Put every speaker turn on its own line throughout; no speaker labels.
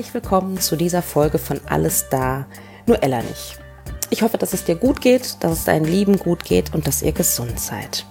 herzlich willkommen zu dieser Folge von Alles da, nur Ella nicht. Ich hoffe, dass es dir gut geht, dass es deinen Lieben gut geht und dass ihr gesund seid.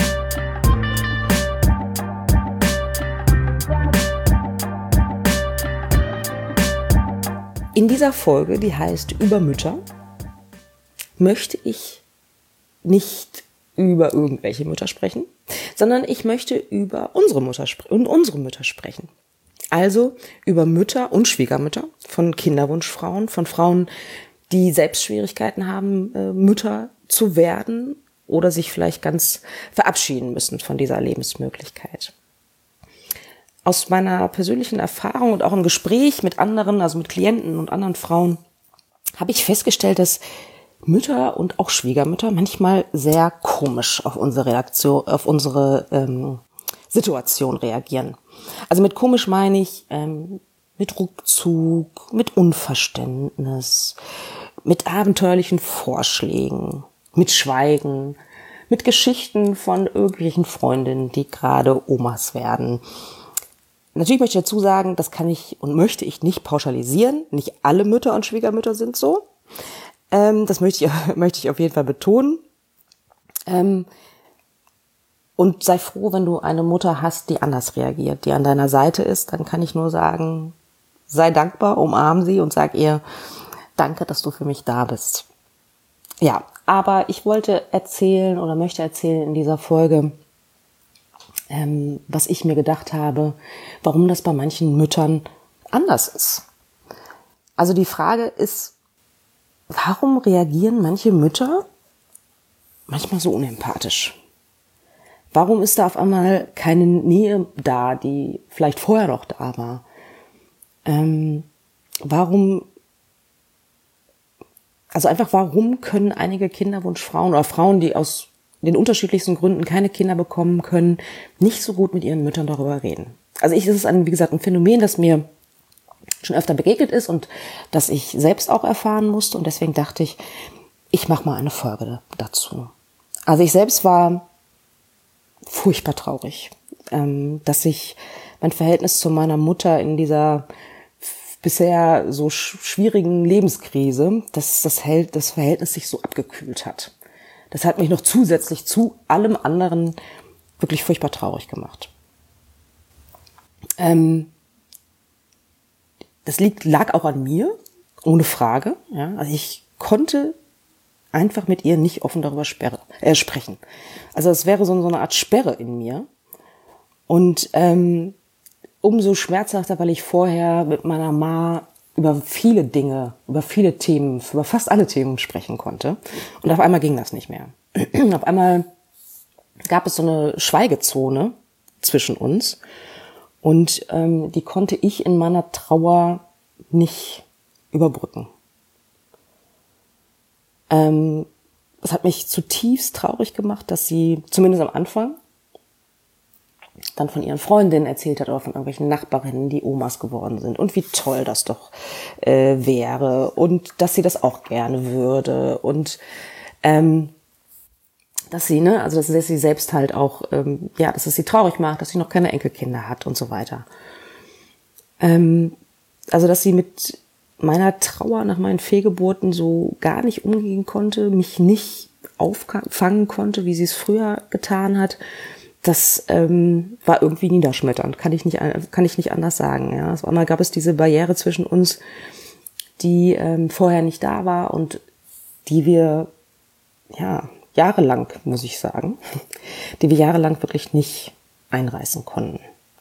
In dieser Folge, die heißt Über Mütter, möchte ich nicht über irgendwelche Mütter sprechen, sondern ich möchte über unsere Mütter sprechen. Also über Mütter und Schwiegermütter von Kinderwunschfrauen, von Frauen, die selbst Schwierigkeiten haben, Mütter zu werden oder sich vielleicht ganz verabschieden müssen von dieser Lebensmöglichkeit. Aus meiner persönlichen Erfahrung und auch im Gespräch mit anderen, also mit Klienten und anderen Frauen, habe ich festgestellt, dass Mütter und auch Schwiegermütter manchmal sehr komisch auf unsere Reaktion, auf unsere Situation reagieren. Also mit komisch meine ich mit Rückzug, mit Unverständnis, mit abenteuerlichen Vorschlägen, mit Schweigen, mit Geschichten von irgendwelchen Freundinnen, die gerade Omas werden. Natürlich möchte ich dazu sagen, das kann ich und möchte ich nicht pauschalisieren. Nicht alle Mütter und Schwiegermütter sind so. Das möchte ich auf jeden Fall betonen. Und sei froh, wenn du eine Mutter hast, die anders reagiert, die an deiner Seite ist. Dann kann ich nur sagen, sei dankbar, umarm sie und sag ihr, danke, dass du für mich da bist. Ja, aber ich wollte erzählen oder möchte erzählen in dieser Folge, was ich mir gedacht habe, warum das bei manchen Müttern anders ist. Also die Frage ist, warum reagieren manche Mütter manchmal so unempathisch? Warum ist da auf einmal keine Nähe da, die vielleicht vorher noch da war? Warum können einige Kinderwunschfrauen oder Frauen, die aus den unterschiedlichsten Gründen keine Kinder bekommen können, nicht so gut mit ihren Müttern darüber reden? Also das ist wie gesagt, ein Phänomen, das mir schon öfter begegnet ist und das ich selbst auch erfahren musste. Und deswegen dachte ich, ich mache mal eine Folge dazu. Also ich selbst war furchtbar traurig, dass ich mein Verhältnis zu meiner Mutter in dieser bisher so schwierigen Lebenskrise, dass das Verhältnis sich so abgekühlt hat. Das hat mich noch zusätzlich zu allem anderen wirklich furchtbar traurig gemacht. Das lag auch an mir, ohne Frage. Ja, also ich konnte einfach mit ihr nicht offen darüber sprechen. Also es wäre so eine Art Sperre in mir. Und umso schmerzhafter, weil ich vorher mit meiner Ma über viele Dinge, über viele Themen, über fast alle Themen sprechen konnte. Und auf einmal ging das nicht mehr. Auf einmal gab es so eine Schweigezone zwischen uns. Und die konnte ich in meiner Trauer nicht überbrücken. Es hat mich zutiefst traurig gemacht, dass sie, zumindest am Anfang, dann von ihren Freundinnen erzählt hat oder von irgendwelchen Nachbarinnen, die Omas geworden sind und wie toll das doch wäre und dass sie das auch gerne würde und dass sie, dass sie selbst halt auch, dass es sie traurig macht, dass sie noch keine Enkelkinder hat und so weiter. Also dass sie mit meiner Trauer nach meinen Fehlgeburten so gar nicht umgehen konnte, mich nicht auffangen konnte, wie sie es früher getan hat, das war irgendwie niederschmetternd, kann ich nicht anders sagen. Ja. Auf einmal gab es diese Barriere zwischen uns, die vorher nicht da war und die wir jahrelang, muss ich sagen, die wir jahrelang wirklich nicht einreißen konnten.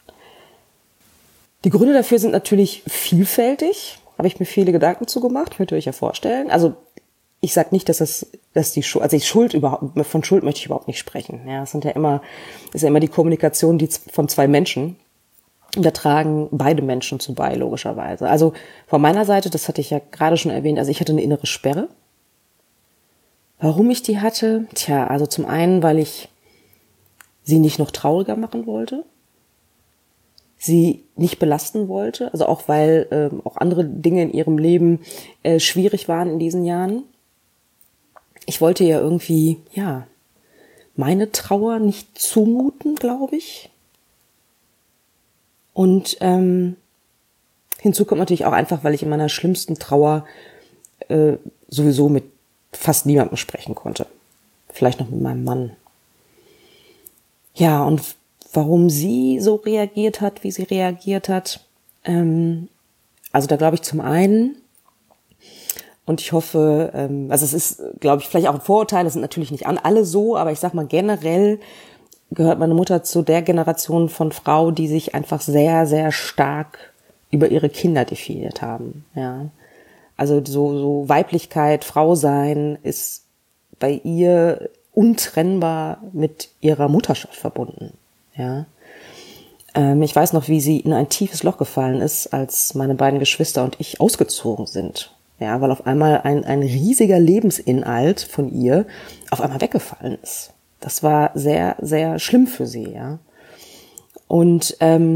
Die Gründe dafür sind natürlich vielfältig, habe ich mir viele Gedanken zugemacht, könnt ihr euch ja vorstellen. Also ich sage nicht, dass die Schuld, also von Schuld möchte ich überhaupt nicht sprechen. Ja, ist ja immer die Kommunikation von zwei Menschen. Und da tragen beide Menschen zu bei, logischerweise. Also von meiner Seite, das hatte ich ja gerade schon erwähnt, also ich hatte eine innere Sperre. Warum ich die hatte? Also zum einen, weil ich sie nicht noch trauriger machen wollte, sie nicht belasten wollte, also auch weil auch andere Dinge in ihrem Leben schwierig waren in diesen Jahren. Ich wollte ja irgendwie, meine Trauer nicht zumuten, glaube ich. Und Hinzu kommt natürlich auch einfach, weil ich in meiner schlimmsten Trauer sowieso mit fast niemandem sprechen konnte. Vielleicht noch mit meinem Mann. Ja, und warum sie so reagiert hat, wie sie reagiert hat, also da glaube ich zum einen, und ich hoffe, also es ist, glaube ich, vielleicht auch ein Vorurteil, das sind natürlich nicht alle so, aber ich sag mal generell gehört meine Mutter zu der Generation von Frau, die sich einfach sehr, sehr stark über ihre Kinder definiert haben, ja. Also so Weiblichkeit, Frau sein ist bei ihr untrennbar mit ihrer Mutterschaft verbunden. Ja, ich weiß noch, wie sie in ein tiefes Loch gefallen ist, als meine beiden Geschwister und ich ausgezogen sind. Ja, weil auf einmal ein riesiger Lebensinhalt von ihr auf einmal weggefallen ist. Das war sehr, sehr schlimm für sie. Ja, und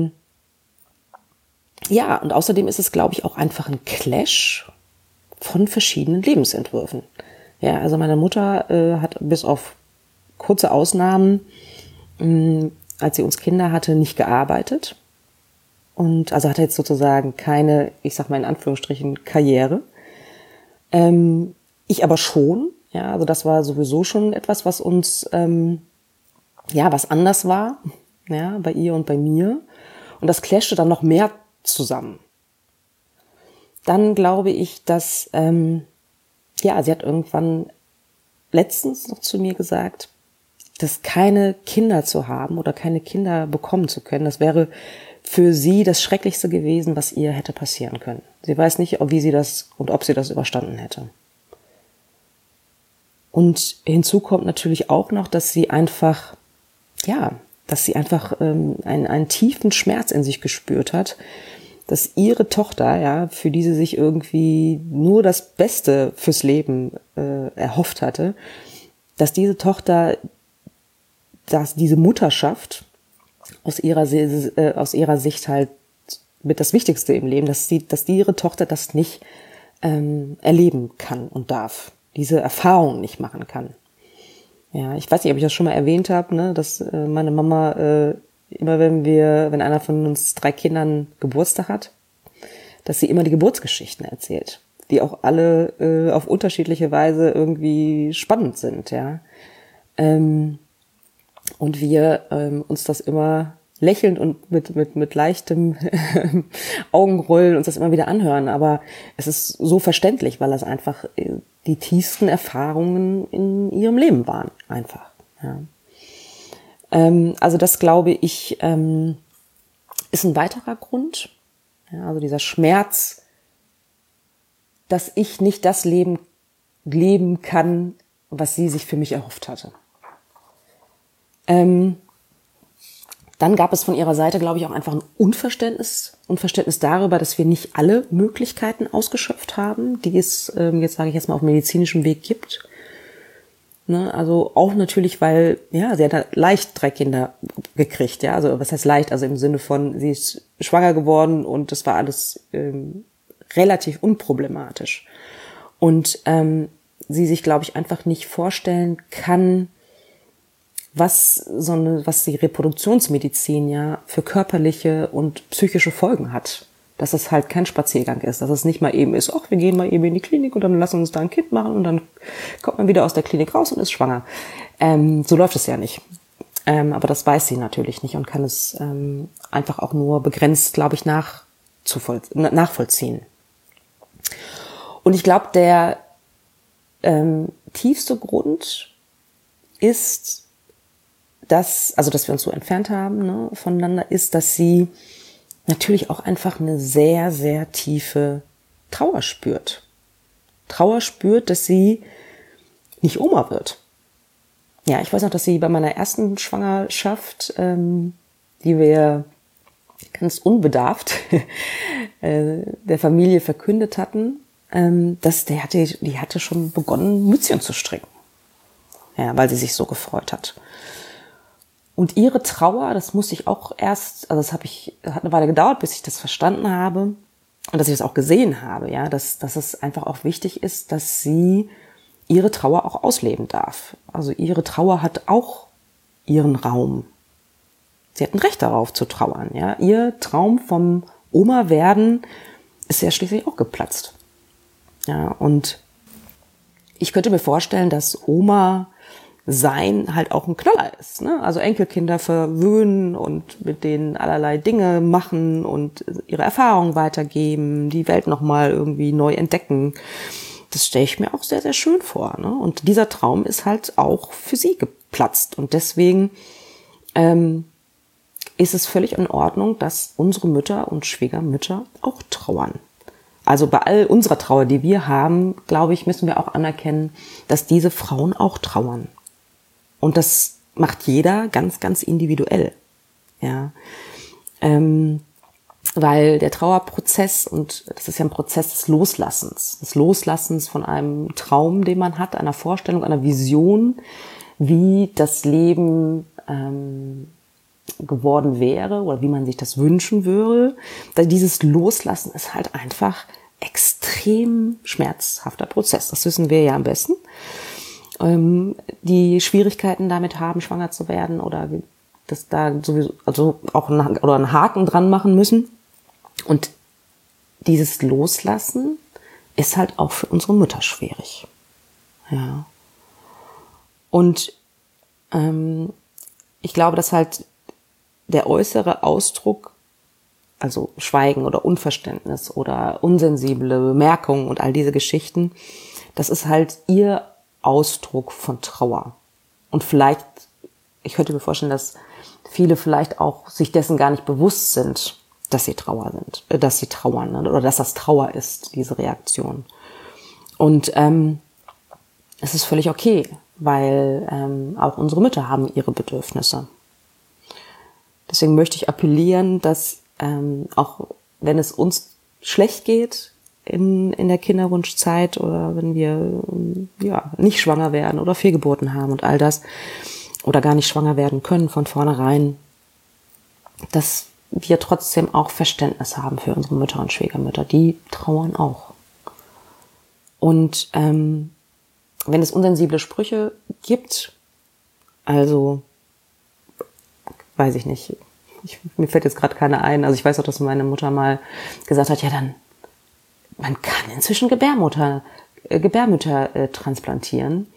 ja, und außerdem ist es, glaube ich, auch einfach ein Clash von verschiedenen Lebensentwürfen. Ja, also meine Mutter hat bis auf kurze Ausnahmen, als sie uns Kinder hatte, nicht gearbeitet. Und also hatte jetzt sozusagen keine, ich sag mal in Anführungsstrichen, Karriere. Ich aber schon. Ja, also das war sowieso schon etwas, was uns, ja, was anders war. Ja, bei ihr und bei mir. Und das clashte dann noch mehr zusammen. Dann glaube ich, dass, ja, sie hat irgendwann letztens noch zu mir gesagt, dass keine Kinder zu haben oder keine Kinder bekommen zu können, das wäre für sie das Schrecklichste gewesen, was ihr hätte passieren können. Sie weiß nicht, wie sie das und ob sie das überstanden hätte. Und hinzu kommt natürlich auch noch, dass sie einfach, ja, einen tiefen Schmerz in sich gespürt hat, dass ihre Tochter, ja, für die sie sich irgendwie nur das Beste fürs Leben erhofft hatte, dass diese Tochter, dass diese Mutterschaft aus ihrer Sicht halt mit das Wichtigste im Leben, dass ihre Tochter das nicht erleben kann und darf, diese Erfahrung nicht machen kann. Ja, ich weiß nicht, ob ich das schon mal erwähnt habe, ne, dass meine Mama immer wenn einer von uns 3 Kindern Geburtstag hat, dass sie immer die Geburtsgeschichten erzählt, die auch alle auf unterschiedliche Weise irgendwie spannend sind, ja. Und wir uns das immer lächelnd und mit leichtem Augenrollen uns das immer wieder anhören, aber es ist so verständlich, weil das einfach die tiefsten Erfahrungen in ihrem Leben waren, einfach, ja. Also das, glaube ich, ist ein weiterer Grund. Ja, also dieser Schmerz, dass ich nicht das Leben kann, was sie sich für mich erhofft hatte. Dann gab es von ihrer Seite, glaube ich, auch einfach ein Unverständnis darüber, dass wir nicht alle Möglichkeiten ausgeschöpft haben, die es jetzt sage ich jetzt mal auf medizinischem Weg gibt. Ne, also auch natürlich, weil, ja, sie hat leicht 3 Kinder gekriegt, ja, also was heißt leicht, also im Sinne von, sie ist schwanger geworden und das war alles relativ unproblematisch. Und sie sich, glaube ich, einfach nicht vorstellen kann, was die Reproduktionsmedizin ja für körperliche und psychische Folgen hat. Dass es halt kein Spaziergang ist, dass es nicht mal eben ist, ach, wir gehen mal eben in die Klinik und dann lassen uns da ein Kind machen und dann kommt man wieder aus der Klinik raus und ist schwanger. So läuft es ja nicht. Aber das weiß sie natürlich nicht und kann es einfach auch nur begrenzt, glaube ich, nachvollziehen. Und ich glaube, der tiefste Grund ist, dass wir uns so entfernt haben, ne, voneinander, ist, dass sie natürlich auch einfach eine sehr, sehr tiefe Trauer spürt. Trauer spürt, dass sie nicht Oma wird. Ja, ich weiß noch, dass sie bei meiner ersten Schwangerschaft, die wir ganz unbedarft der Familie verkündet hatten, die hatte schon begonnen, Mützchen zu stricken. Ja, weil sie sich so gefreut hat. Und ihre Trauer, das musste ich auch erst, also hat eine Weile gedauert, bis ich das verstanden habe und dass ich das auch gesehen habe, ja, dass es einfach auch wichtig ist, dass sie ihre Trauer auch ausleben darf. Also ihre Trauer hat auch ihren Raum. Sie hat ein Recht darauf zu trauern, ja. Ihr Traum vom Oma werden, ist ja schließlich auch geplatzt. Ja, und ich könnte mir vorstellen, dass Oma sein halt auch ein Knaller ist, ne? Also Enkelkinder verwöhnen und mit denen allerlei Dinge machen und ihre Erfahrungen weitergeben, die Welt nochmal irgendwie neu entdecken. Das stelle ich mir auch sehr, sehr schön vor, ne? Und dieser Traum ist halt auch für sie geplatzt. Und deswegen ist es völlig in Ordnung, dass unsere Mütter und Schwiegermütter auch trauern. Also bei all unserer Trauer, die wir haben, glaube ich, müssen wir auch anerkennen, dass diese Frauen auch trauern. Und das macht jeder ganz, ganz individuell. Ja, weil der Trauerprozess, und das ist ja ein Prozess des Loslassens von einem Traum, den man hat, einer Vorstellung, einer Vision, wie das Leben geworden wäre oder wie man sich das wünschen würde. Dieses Loslassen ist halt einfach extrem schmerzhafter Prozess. Das wissen wir ja am besten. Die Schwierigkeiten damit haben, schwanger zu werden oder das da sowieso, also auch einen Haken dran machen müssen. Und dieses Loslassen ist halt auch für unsere Mütter schwierig. Ja. Und ich glaube, dass halt der äußere Ausdruck, also Schweigen oder Unverständnis oder unsensible Bemerkungen und all diese Geschichten, das ist halt ihr Ausdruck von Trauer. Und vielleicht, ich könnte mir vorstellen, dass viele vielleicht auch sich dessen gar nicht bewusst sind, dass sie trauern oder dass das Trauer ist, diese Reaktion. Und es ist völlig okay, weil auch unsere Mütter haben ihre Bedürfnisse. Deswegen möchte ich appellieren, dass auch wenn es uns schlecht geht in der Kinderwunschzeit oder wenn wir nicht schwanger werden oder Fehlgeburten haben und all das oder gar nicht schwanger werden können von vornherein, dass wir trotzdem auch Verständnis haben für unsere Mütter und Schwiegermütter. Die trauern auch. Und wenn es unsensible Sprüche gibt, also weiß ich nicht, mir fällt jetzt gerade keine ein, also ich weiß auch, dass meine Mutter mal gesagt hat, ja dann, man kann inzwischen Gebärmütter transplantieren,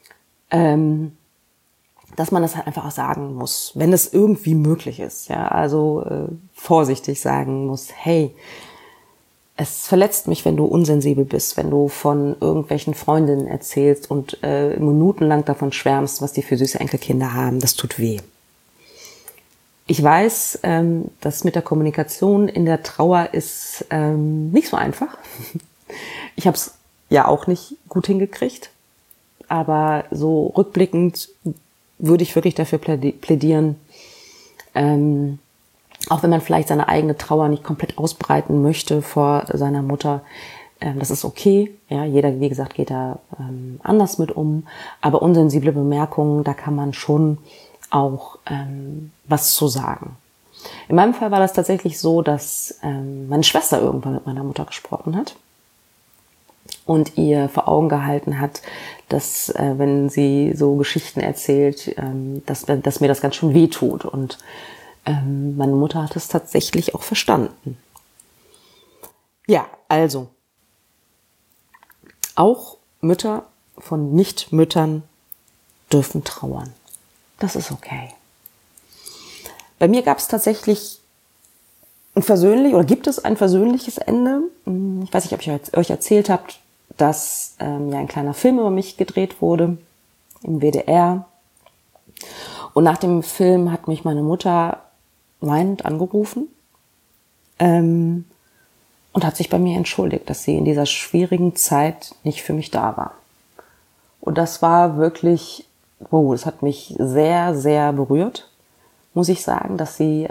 dass man das halt einfach auch sagen muss, wenn es irgendwie möglich ist, ja, also vorsichtig sagen muss, hey, es verletzt mich, wenn du unsensibel bist, wenn du von irgendwelchen Freundinnen erzählst und minutenlang davon schwärmst, was die für süße Enkelkinder haben, das tut weh. Ich weiß, dass mit der Kommunikation in der Trauer ist nicht so einfach. Ich habe es ja auch nicht gut hingekriegt, aber so rückblickend würde ich wirklich dafür plädieren, auch wenn man vielleicht seine eigene Trauer nicht komplett ausbreiten möchte vor seiner Mutter, das ist okay. Ja, jeder, wie gesagt, geht da anders mit um, aber unsensible Bemerkungen, da kann man schon auch was zu sagen. In meinem Fall war das tatsächlich so, dass meine Schwester irgendwann mit meiner Mutter gesprochen hat und ihr vor Augen gehalten hat, dass wenn sie so Geschichten erzählt, dass mir das ganz schön wehtut. Und meine Mutter hat es tatsächlich auch verstanden. Ja, also auch Mütter von Nichtmüttern dürfen trauern. Das ist okay. Bei mir gab es tatsächlich gibt es ein versöhnliches Ende. Ich weiß nicht, ob ich euch erzählt habe, dass ein kleiner Film über mich gedreht wurde im WDR. Und nach dem Film hat mich meine Mutter weinend angerufen und hat sich bei mir entschuldigt, dass sie in dieser schwierigen Zeit nicht für mich da war. Und das war wirklich, das hat mich sehr, sehr berührt, muss ich sagen, dass sie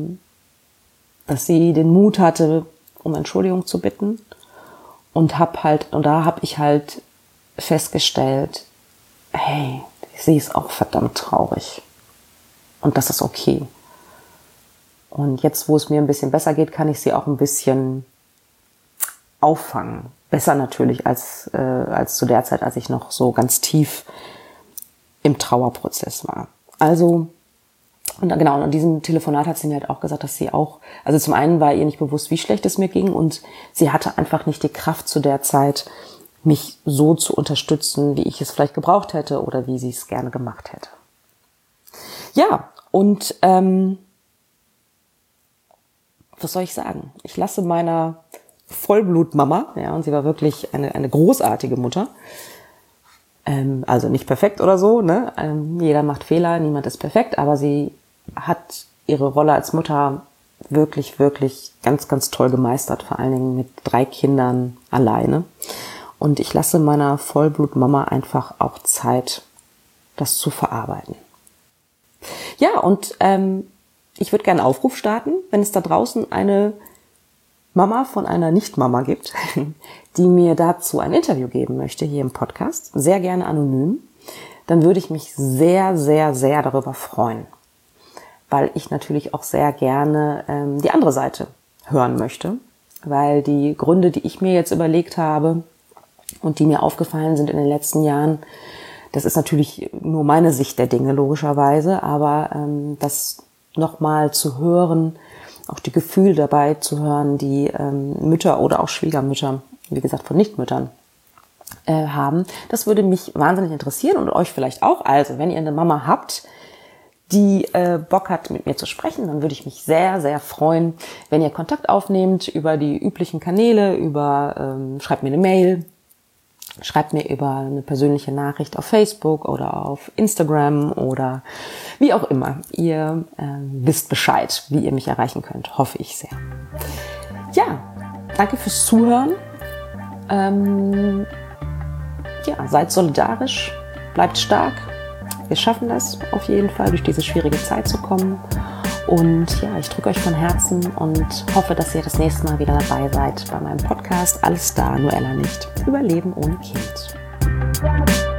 den Mut hatte, um Entschuldigung zu bitten. Und da habe ich halt festgestellt, hey, sie ist auch verdammt traurig. Und das ist okay. Und jetzt, wo es mir ein bisschen besser geht, kann ich sie auch ein bisschen auffangen. Besser natürlich als zu der Zeit, als ich noch so ganz tief im Trauerprozess war. Also Und genau, und in diesem Telefonat hat sie mir halt auch gesagt, dass sie auch, also zum einen war ihr nicht bewusst, wie schlecht es mir ging und sie hatte einfach nicht die Kraft zu der Zeit, mich so zu unterstützen, wie ich es vielleicht gebraucht hätte oder wie sie es gerne gemacht hätte. Ja, und was soll ich sagen? Ich lasse meiner Vollblutmama, ja, und sie war wirklich eine großartige Mutter, also nicht perfekt oder so, ne? Jeder macht Fehler, niemand ist perfekt, aber sie hat ihre Rolle als Mutter wirklich, wirklich ganz, ganz toll gemeistert, vor allen Dingen mit 3 Kindern alleine. Und ich lasse meiner Vollblutmama einfach auch Zeit, das zu verarbeiten. Ja, und ich würde gerne einen Aufruf starten, wenn es da draußen eine Mama von einer Nicht-Mama gibt, die mir dazu ein Interview geben möchte hier im Podcast, sehr gerne anonym, dann würde ich mich sehr, sehr, sehr darüber freuen, weil ich natürlich auch sehr gerne die andere Seite hören möchte, weil die Gründe, die ich mir jetzt überlegt habe und die mir aufgefallen sind in den letzten Jahren, das ist natürlich nur meine Sicht der Dinge logischerweise, aber das nochmal zu hören, auch die Gefühle dabei zu hören, die Mütter oder auch Schwiegermütter, wie gesagt von Nichtmüttern, haben, das würde mich wahnsinnig interessieren und euch vielleicht auch. Also wenn ihr eine Mama habt, die Bock hat, mit mir zu sprechen, dann würde ich mich sehr, sehr freuen, wenn ihr Kontakt aufnehmt über die üblichen Kanäle, schreibt mir eine Mail, schreibt mir über eine persönliche Nachricht auf Facebook oder auf Instagram oder wie auch immer. Ihr wisst Bescheid, wie ihr mich erreichen könnt, hoffe ich sehr. Ja, danke fürs Zuhören. Seid solidarisch, bleibt stark. Wir schaffen das auf jeden Fall, durch diese schwierige Zeit zu kommen. Und ja, ich drücke euch von Herzen und hoffe, dass ihr das nächste Mal wieder dabei seid bei meinem Podcast Alles da, nur Ella nicht. Überleben ohne Kind.